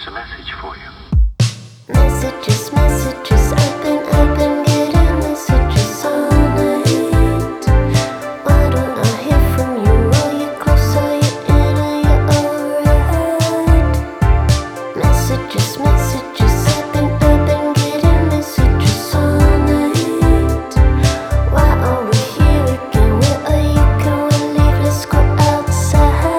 There's a message for you. Messages, messages, I've been getting messages all night. Why don't I hear from you? Are you close? Are you in? Are you alright? Messages, messages, I've been getting messages all night. Why are we here again? Where are you? Can we leave? Let's go outside.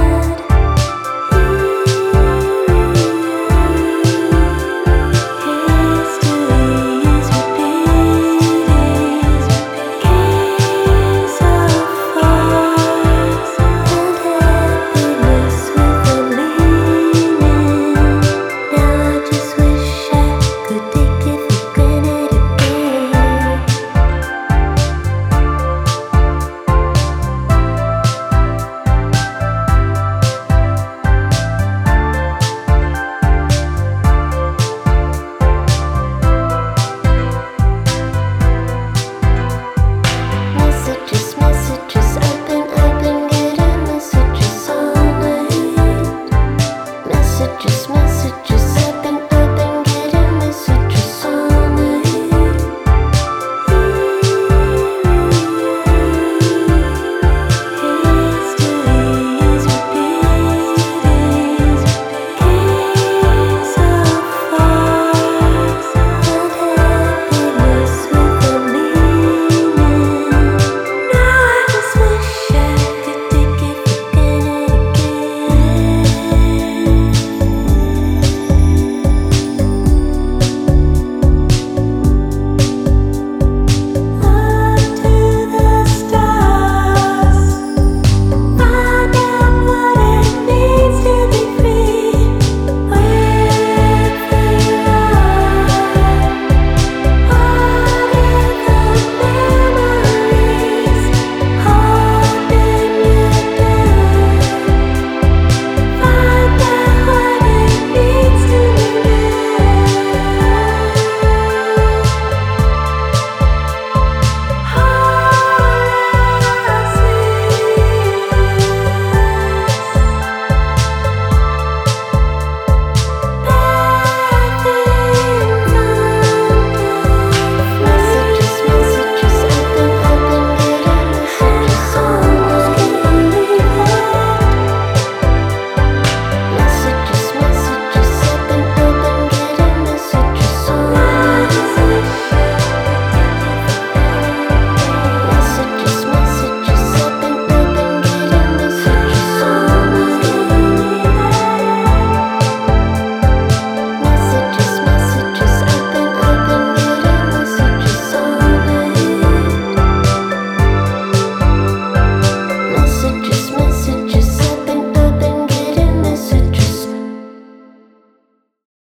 Messages, messages, I've been getting messages all night. Messages, messages.